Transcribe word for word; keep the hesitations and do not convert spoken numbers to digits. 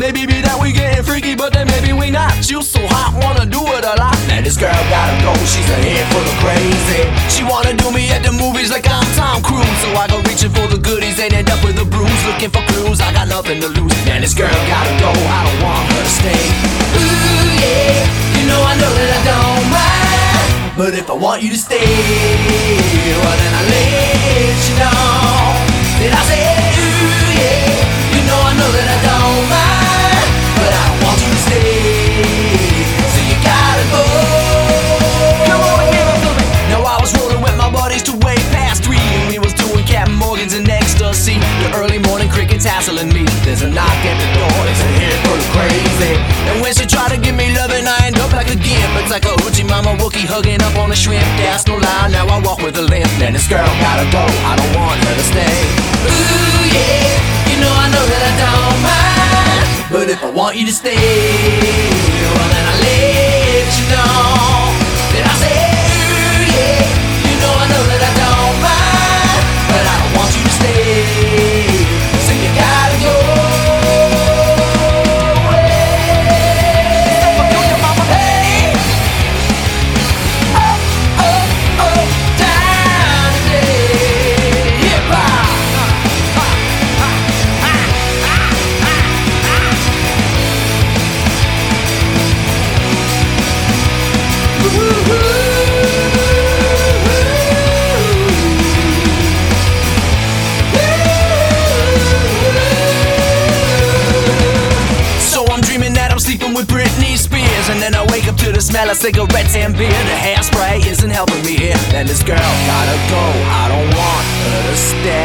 Maybe be that we getting freaky, but then maybe we not. You so hot, wanna do it a lot. Man, this girl gotta go, she's a head full of crazy. She wanna do me at the movies like I'm Tom Cruise. So I go reaching for the goodies and end up with a bruise. Looking for clues, I got nothing to lose. Man, this girl gotta go, I don't want her to stay. Ooh yeah, you know I know that I don't mind, but if I want you to stay, well then I'll let you know. Then I say, ooh yeah, you know I know that I don't mind, but I don't want you to stay, so you gotta go. Come on, give it to me. Now I was rolling with my buddies to way past three, and we was doing Captain Morgan's and ecstasy. The early morning crickets hassling me. There's a knock at the door, it's a head full of crazy. And when she try to give me loving, I end up like a gimp. It's like a hoochie mama Wookie hugging up on a shrimp. That's no lie, now I walk with a limp. Man, this girl gotta go, I don't want her to stay. Ooh yeah, you know I know that I don't mind, but if I want you to stay, well then I'll let you know. Then I say, ooh yeah, you know I know that I don't mind, but I don't want you to stay, so you gotta go. With Britney Spears, and then I wake up to the smell of cigarettes and beer. The hairspray isn't helping me here, and this girl gotta go, I don't want her to stay.